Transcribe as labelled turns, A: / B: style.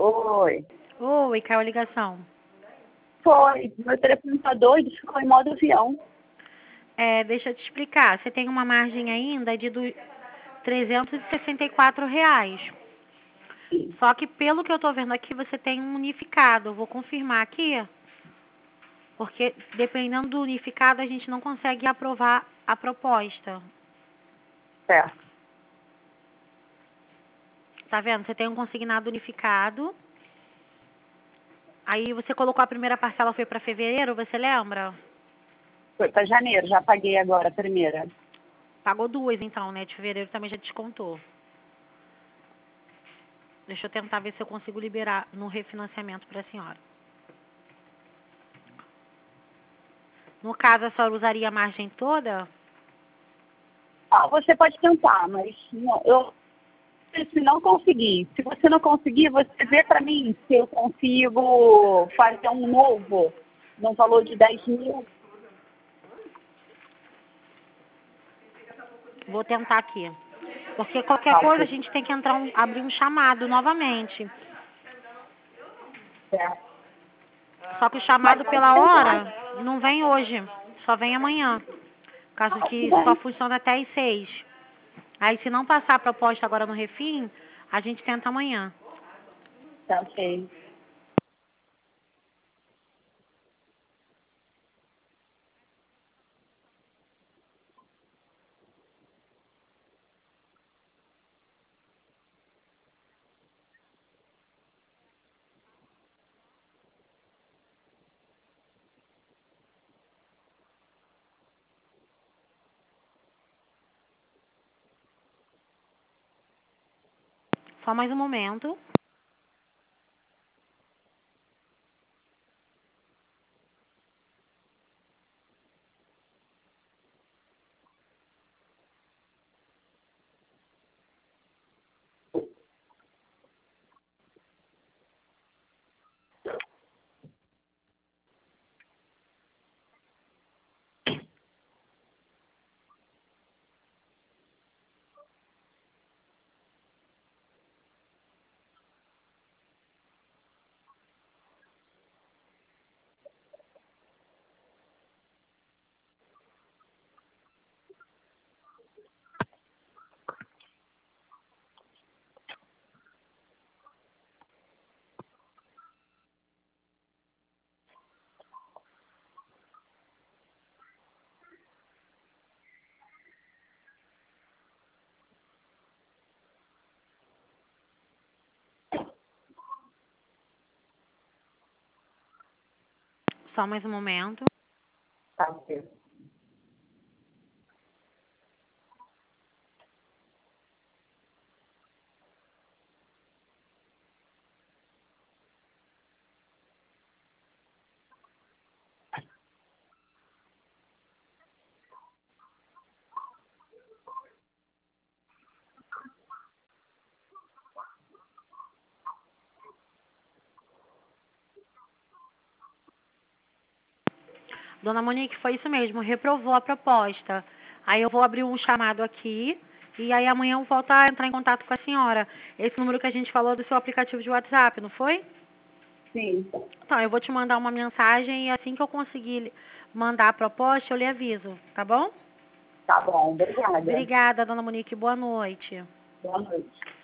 A: Oi.
B: Oi, caiu a ligação.
A: Foi. Meu telefone tá doido, ficou em modo avião.
B: Deixa eu te explicar. Você tem uma margem ainda de R$ 364. Só que pelo que eu tô vendo aqui, você tem um unificado. Eu vou confirmar aqui, porque dependendo do unificado, a gente não consegue aprovar a proposta.
A: Certo.
B: Tá vendo? Você tem um consignado unificado. Aí você colocou a primeira parcela, foi para fevereiro, você lembra?
A: Foi pra janeiro, já paguei agora a primeira.
B: Pagou 2 então, né? De fevereiro também já descontou. Deixa eu tentar ver se eu consigo liberar no refinanciamento para a senhora. No caso, a senhora usaria a margem toda?
A: Você pode tentar, mas se não conseguir, se você não conseguir, você vê pra mim se eu consigo fazer um novo, num valor de 10 mil.
B: Vou tentar aqui. Porque qualquer coisa a gente tem que abrir um chamado novamente.
A: Certo.
B: Só que o chamado pela hora não vem hoje, só vem amanhã. Por causa que só funciona até às 6. Aí se não passar a proposta agora no refim, a gente tenta amanhã.
A: Tá ok.
B: Só mais um momento. Só mais um momento.
A: Tá ok.
B: Dona Monique, foi isso mesmo, reprovou a proposta. Aí eu vou abrir um chamado aqui e aí amanhã eu volto a entrar em contato com a senhora. Esse número que a gente falou do seu aplicativo de WhatsApp, não foi?
A: Sim.
B: Então, eu vou te mandar uma mensagem e assim que eu conseguir mandar a proposta, eu lhe aviso, tá bom?
A: Tá bom, obrigada.
B: Obrigada, Dona Monique. Boa noite.
A: Boa noite.